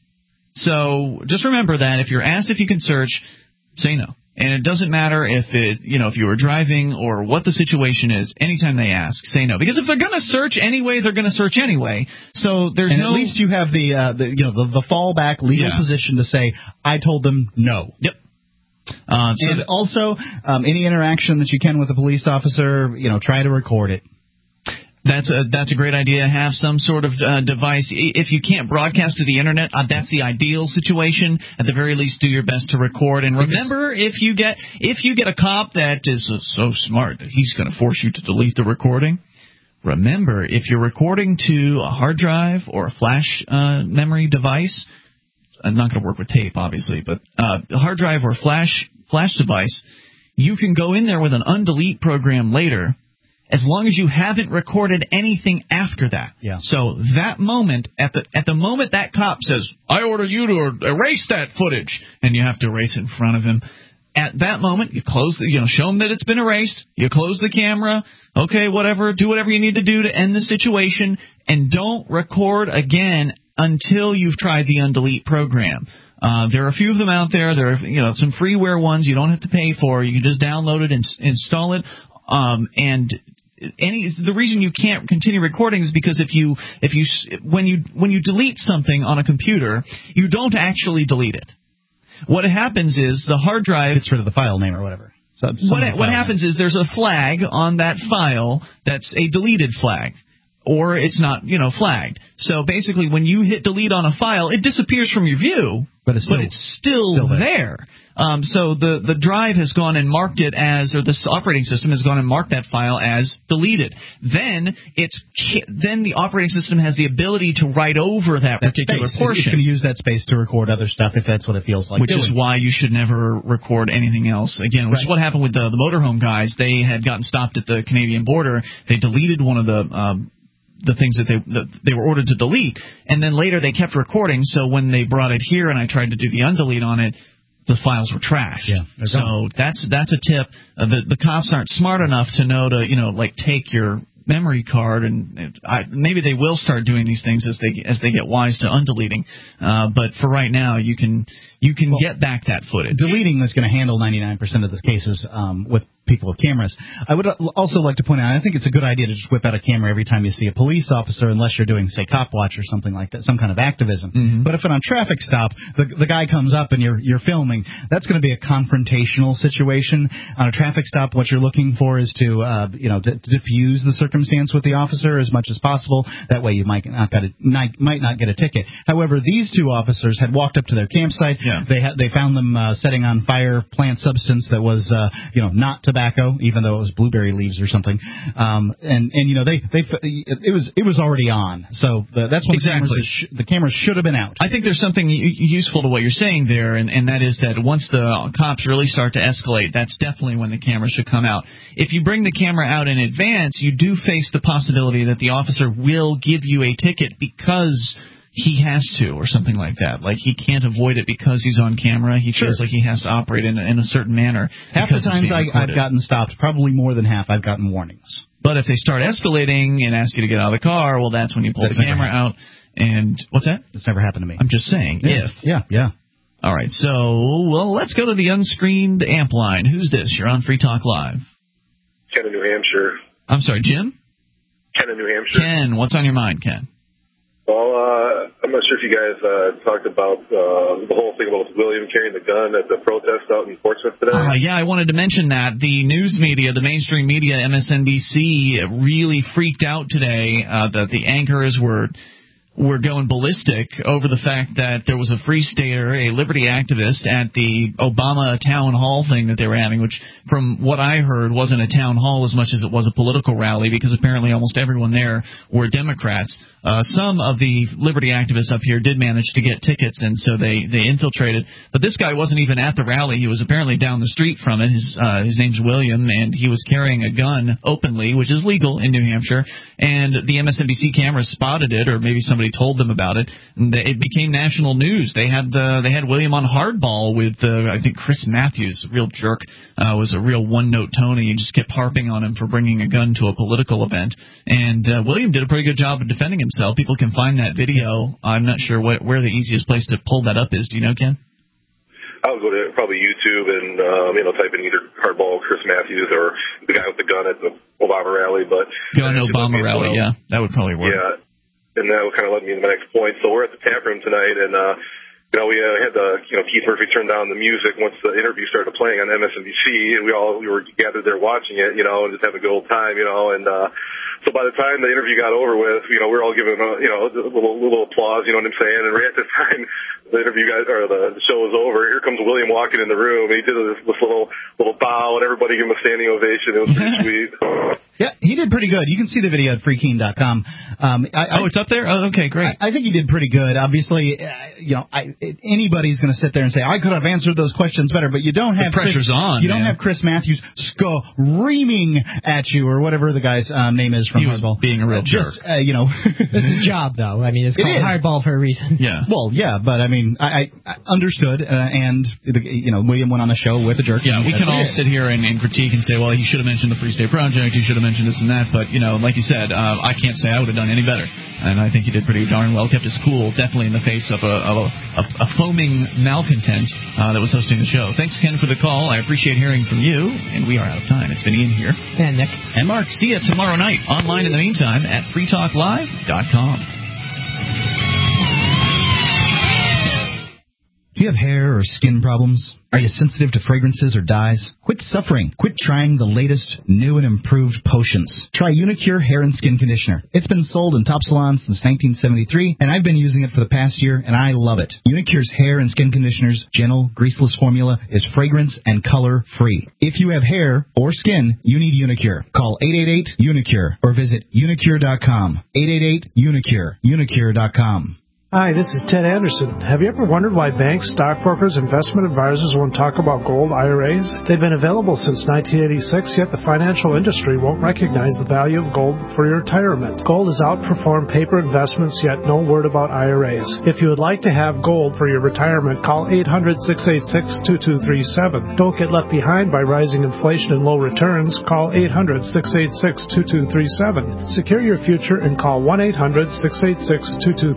So just remember that if you're asked if you can search, say no. And it doesn't matter if it, you know, if you were driving or what the situation is. Anytime they ask, say no, because if they're going to search anyway, they're going to search anyway. So there's and no. At least you have the, uh, the you know, the, the fallback legal yeah. position to say, I told them no. Yep. Uh, so and th- also, um, any interaction that you can with a police officer, you know, try to record it. That's a that's a great idea. Have some sort of uh, device. If you can't broadcast to the internet, uh, that's the ideal situation. At the very least, do your best to record. And remember, if you get if you get a cop that is so smart that he's going to force you to delete the recording, remember, if you're recording to a hard drive or a flash uh, memory device, I'm not going to work with tape, obviously, but uh, a hard drive or a flash flash device, you can go in there with an undelete program later. As long as you haven't recorded anything after that. Yeah. So that moment, at the at the moment that cop says, I order you to erase that footage, and you have to erase it in front of him, at that moment, you close the, you know, show him that it's been erased, you close the camera, okay, whatever, do whatever you need to do to end the situation, and don't record again until you've tried the undelete program. Uh, there are a few of them out there. There are, you know, some freeware ones you don't have to pay for. You can just download it and install it. Um, and any the reason you can't continue recording is because if you if you when you when you delete something on a computer, you don't actually delete it. What happens is the hard drive gets rid of the file name or whatever. So what what happens name. is there's a flag on that file that's a deleted flag. Or it's not, you know, flagged. So basically, when you hit delete on a file, it disappears from your view, but it's still, but it's still, still there. there. Um, so the, the drive has gone and marked it as, or the operating system has gone and marked that file as deleted. Then it's then the operating system has the ability to write over that, that particular space. portion. It's going to use that space to record other stuff if that's what it feels like. Which doing. is why you should never record anything else again. Which right. is what happened with the, the motorhome guys. They had gotten stopped at the Canadian border. They deleted one of the. Um, the things that they that they were ordered to delete, and then later they kept recording, so when they brought it here and I tried to do the undelete on it, the files were trashed. Yeah, so gone. that's that's a tip. Uh, the the cops aren't smart enough to know to, you know, like take your memory card, and I, maybe they will start doing these things as they as they get wise to undeleting. Uh, but for right now, you can you can well, get back that footage. Deleting is going to handle ninety-nine percent of the cases um, with people with cameras. I would also like to point out, I think it's a good idea to just whip out a camera every time you see a police officer, unless you're doing, say, cop watch or something like that, some kind of activism. Mm-hmm. But if on a traffic stop, the the guy comes up and you're you're filming, that's going to be a confrontational situation. On a traffic stop, what you're looking for is to uh, you know to, to diffuse the circumstance with the officer as much as possible. That way, you might not get a, might not get a ticket. However, these two officers had walked up to their campsite. Yeah. They had they found them uh, setting on fire plant substance that was uh, you know not tobacco, even though it was blueberry leaves or something. Um, and and you know they they it was it was already on. So the, that's when exactly. the cameras sh- the cameras should have been out. I think there's something useful to what you're saying there, and, and that is that once the cops really start to escalate, that's definitely when the camera should come out. If you bring the camera out in advance, you do face the possibility that the officer will give you a ticket because he has to, or something like that. Like, he can't avoid it because he's on camera. He sure. feels like he has to operate in a, in a certain manner. Half the times I, I've gotten stopped, probably more than half, I've gotten warnings. But if they start escalating and ask you to get out of the car, well, that's when you pull that's the camera out. And what's that? It's never happened to me. I'm just saying, yeah. if. Yeah, yeah. All right, so well, let's go to the unscreened amp line. Who's this? You're on Free Talk Live. Ken in New Hampshire. I'm sorry, Jim? Ken in New Hampshire. Ken, what's on your mind, Ken? Well, uh, I'm not sure if you guys uh, talked about uh, the whole thing about William carrying the gun at the protest out in Portsmouth today. Uh, yeah, I wanted to mention that. The news media, the mainstream media, M S N B C, really freaked out today uh, that the anchors were were going ballistic over the fact that there was a Free Stater, a liberty activist, at the Obama town hall thing that they were having, which, from what I heard, wasn't a town hall as much as it was a political rally, because apparently almost everyone there were Democrats. Uh, some of the liberty activists up here did manage to get tickets, and so they, they infiltrated. But this guy wasn't even at the rally. He was apparently down the street from it. His, uh, his name's William, and he was carrying a gun openly, which is legal in New Hampshire. And the M S N B C cameras spotted it, or maybe somebody told them about it. And it became national news. They had the, they had William on hardball with, uh, I think, Chris Matthews, a real jerk, uh, was a real one-note Tony, and just kept harping on him for bringing a gun to a political event. And uh, William did a pretty good job of defending himself. People can find that video. I'm not sure what, where the easiest place to pull that up is. Do you know, Ken? I would go to probably YouTube and, um, you know, type in either hardball Chris Matthews or the guy with the gun at the Obama rally. But Gun Obama rally, yeah. That would probably work. Yeah, and that would kind of led me to my next point. So we're at the tap room tonight, and, uh, you know, we uh, had the, you know, Keith Murphy turn down the music once the interview started playing on M S N B C, and we all we were gathered there watching it, you know, and just having a good old time, you know, and uh, so by the time the interview got over with, you know, we were all giving, a, you know, a little, little applause, you know what I'm saying, and right at the time the interview guys, or the show was over, here comes William walking in the room, and he did this, this little, little bow, and everybody gave him a standing ovation. It was pretty sweet. Yeah, he did pretty good. You can see the video at free keen dot com. Um, I, oh, it's up there? Oh, okay, great. I, I think he did pretty good. Obviously, uh, you know, I, anybody's going to sit there and say, I could have answered those questions better, but you don't have the pressure's Chris, on. You don't man. have Chris Matthews screaming at you, or whatever the guy's um, name is from he was Hardball. Being a real uh, just, jerk. Uh, you know, it's a job, though. I mean, it's called it Hardball for a reason. Yeah. Well, yeah, but I mean, I, I understood, uh, and the, you know, William went on a show with a jerk. Yeah, we can all sit here and, and critique and say, well, he should have mentioned the Free State Project, he should have mentioned this and that, but, you know, like you said, uh, I can't say I would have done any better. And I think he did pretty darn well, kept his cool, definitely in the face of a, of a, a, a foaming malcontent uh, that was hosting the show. Thanks, Ken, for the call. I appreciate hearing from you, and we are out of time. It's been Ian here. And Nick. And Mark. See you tomorrow night, online in the meantime at free talk live dot com. Do you have hair or skin problems? Are you sensitive to fragrances or dyes? Quit suffering. Quit trying the latest, new and improved potions. Try Unicure Hair and Skin Conditioner. It's been sold in top salons since nineteen seventy-three, and I've been using it for the past year, and I love it. Unicure's Hair and Skin Conditioner's gentle, greaseless formula is fragrance and color-free. If you have hair or skin, you need Unicure. Call eight eight eight, UNICURE or visit unicure dot com. eight eight eight, UNICURE. unicure dot com. Hi, this is Ted Anderson. Have you ever wondered why banks, stockbrokers, investment advisors won't talk about gold I R As? They've been available since nineteen eighty-six, yet the financial industry won't recognize the value of gold for your retirement. Gold has outperformed paper investments, yet no word about I R As. If you would like to have gold for your retirement, call eight hundred, six eight six, two two three seven. Don't get left behind by rising inflation and low returns. Call eight hundred, six eight six, two two three seven. Secure your future and call one eight hundred, six eight six, two two three seven.